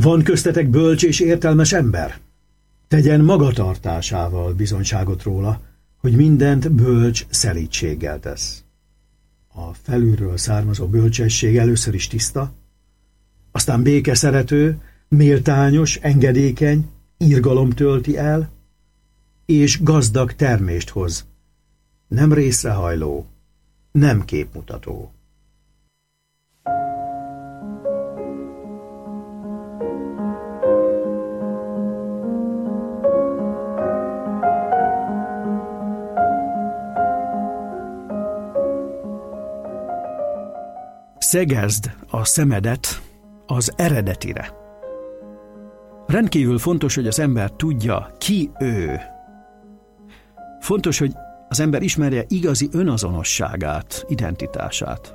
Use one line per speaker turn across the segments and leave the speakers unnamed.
Van köztetek bölcs és értelmes ember? Tegyen magatartásával bizonyságot róla, hogy mindent bölcs szelídséggel tesz. A felülről származó bölcsesség először is tiszta, aztán békeszerető, méltányos, engedékeny, irgalom tölti el, és gazdag termést hoz, nem részrehajló, nem képmutató. Szegezd a szemedet az eredetire. Rendkívül fontos, hogy az ember tudja, ki ő. Fontos, hogy az ember ismerje igazi önazonosságát, identitását.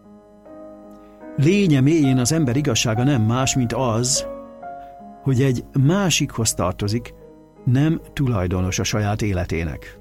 Lénye mélyén az ember igazsága nem más, mint az, hogy egy másikhoz tartozik, nem tulajdonos a saját életének.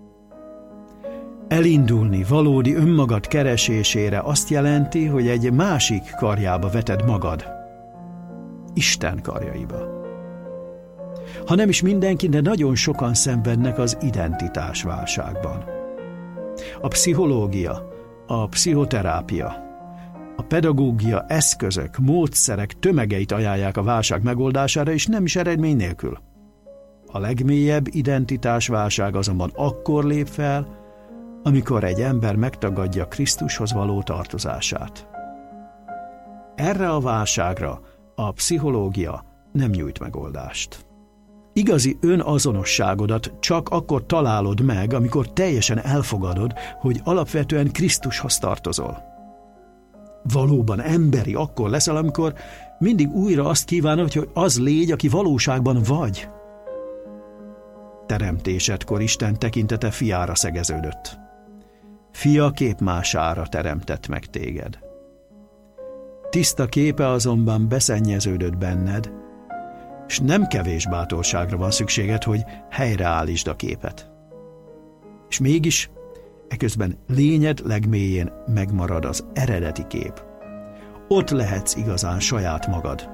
Elindulni valódi önmagad keresésére azt jelenti, hogy egy másik karjába veted magad. Isten karjaiba. Ha nem is mindenki, de nagyon sokan szenvednek az identitásválságban. A pszichológia, a pszichoterápia, a pedagógia eszközök, módszerek tömegeit ajánlják a válság megoldására, és nem is eredmény nélkül. A legmélyebb identitásválság azonban akkor lép fel, amikor egy ember megtagadja Krisztushoz való tartozását. Erre a válságra a pszichológia nem nyújt megoldást. Igazi önazonosságodat csak akkor találod meg, amikor teljesen elfogadod, hogy alapvetően Krisztushoz tartozol. Valóban emberi akkor leszel, amikor mindig újra azt kívánod, hogy az légy, aki valóságban vagy. Teremtésedkor Isten tekintete fiára szegeződött. Fia képmására teremtett meg téged. Tiszta képe azonban beszennyeződött benned, és nem kevés bátorságra van szükséged, hogy helyreállítsd a képet. És mégis, eközben lényed legmélyén megmarad az eredeti kép. Ott lehetsz igazán saját magad.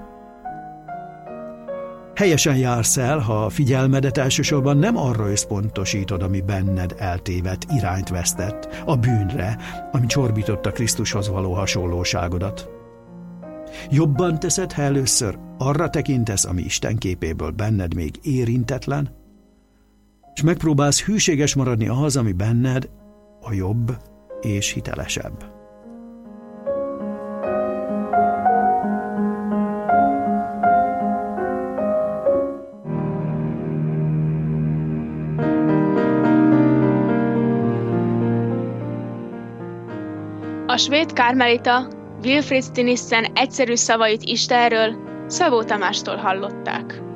Helyesen jársz el, ha a figyelmedet elsősorban nem arra összpontosítod, ami benned eltévedt, irányt vesztett, a bűnre, ami csorbította Krisztushoz való hasonlóságodat. Jobban teszed, ha először arra tekintesz, ami Isten képéből benned még érintetlen, és megpróbálsz hűséges maradni ahhoz, ami benned a jobb és hitelesebb.
A svéd karmelita Wilfrid Stinissen egyszerű szavait Istenről Szabó Tamástól hallották.